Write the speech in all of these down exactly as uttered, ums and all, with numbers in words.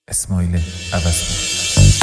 اسماعیل عوض‌پور.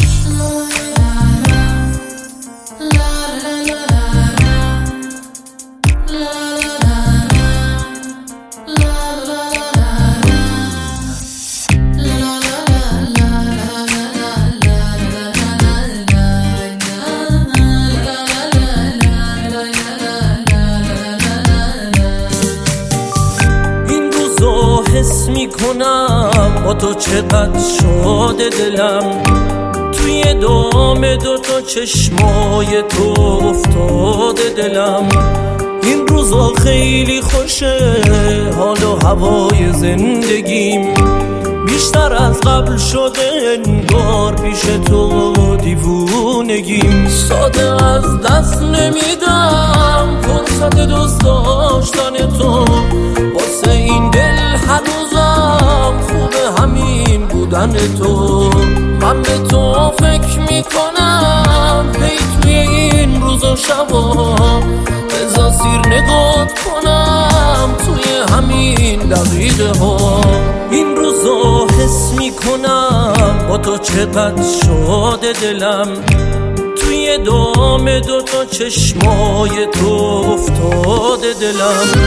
حس میکنم با تو چقدر شاده دلم، توی دام دو تا چشمای تو افتاده دلم. این روزا خیلی خوشه، حال و هوای زندگیم بیشتر از قبل شده، انگار پیش تو دیوونگیم. ساده از دست نمیدم فرصت دوست داشتن تو، واسه این دل هنوزم خوبه همین بودن تو. من به تو فکر میکنم پی توی این روز و شبا، بذار سیر نگات کنم توی همین دقیقه ها. این روزا حس میکنم با تو چقدر شاده دلم، توی دام دو تا چشمای تو افتاده دلم.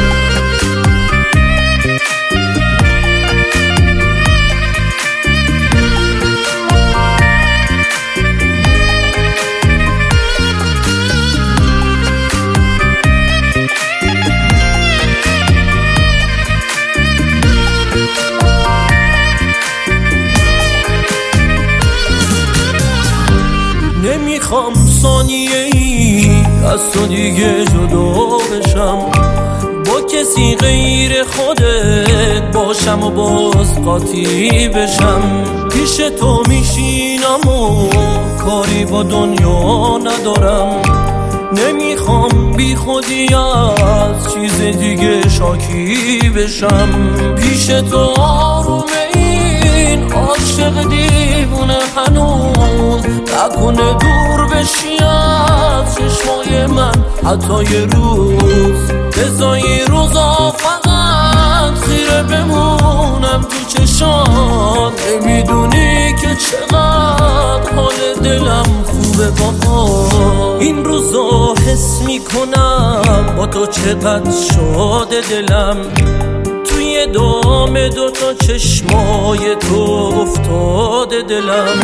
نمیخوام ثانیه ای از تو دیگه جدا بشم، با کسی غیر خودت باشم و باز قاطی بشم. پیش تو میشینم و کاری با دنیا ندارم، نمیخوام بی خودی از چیز دیگه شاکی بشم. پیش تو آرومه این عاشق دیوونه هنوز، نکنه دور بشی از چشمای من حتی یه روز. بذاری روزا فقط خیره بمونم تو چشات، نمیدونی که چقدر حال دلم خوبه با تو. این روزا حس میکنم با تو چقدر شاده دلم، توی دام دو تا چشمای تو افتاده دلم.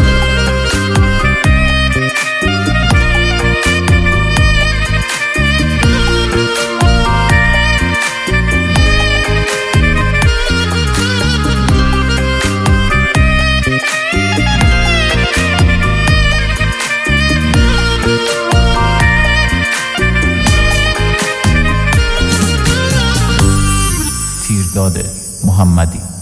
تیرداد محمدی.